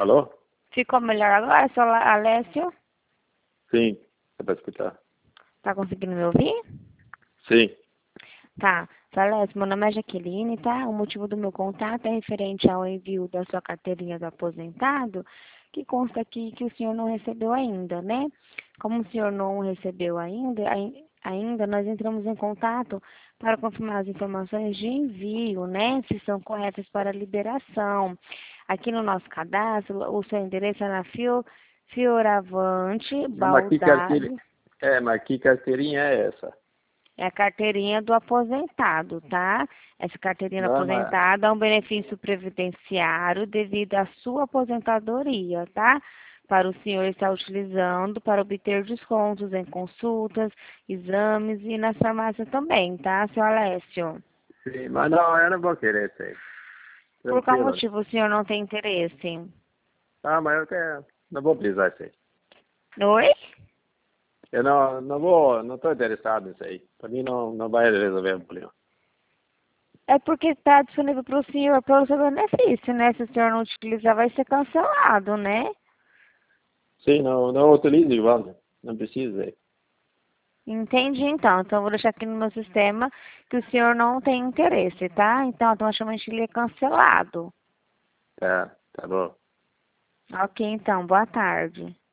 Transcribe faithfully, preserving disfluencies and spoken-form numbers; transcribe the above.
Alô? Ficou melhor agora, seu La- Alessio? Sim, é para escutar. Tá conseguindo me ouvir? Sim. Tá. Seu Alessio, meu nome é Jaqueline, tá? O motivo do meu contato é referente ao envio da sua carteirinha do aposentado, que consta aqui que o senhor não recebeu ainda, né? Como o senhor não recebeu ainda, ai- ainda nós entramos em contato para confirmar as informações de envio, né? Se são corretas para liberação. Aqui no nosso cadastro, o seu endereço é na Fio, Fioravante, Não, mas que carteira... Baldade. É, mas que carteirinha é essa? É a carteirinha do aposentado, tá? Essa carteirinha do Não, mas... aposentado é um benefício previdenciário devido à sua aposentadoria, tá? Para o senhor estar utilizando para obter descontos em consultas, exames e nas farmácias também, tá, seu Alessio? Sim, mas não, eu não vou querer isso aí. Por qual Tranquilo. motivo o senhor não tem interesse? Ah, mas eu quero... Não vou precisar disso aí. Oi? Eu não, não vou... Não estou interessado nisso aí. Para mim não, não vai resolver o problema. É porque está disponível para o senhor, pelo seu benefício, né? Se o senhor não utilizar, vai ser cancelado, né? Sim, não, não utilizo igual, né? Não precisa aí. Entendi, então. Então, eu vou deixar aqui no meu sistema que o senhor não tem interesse, tá? Então, automaticamente ele é cancelado. Tá, tá bom. Ok, então. Boa tarde.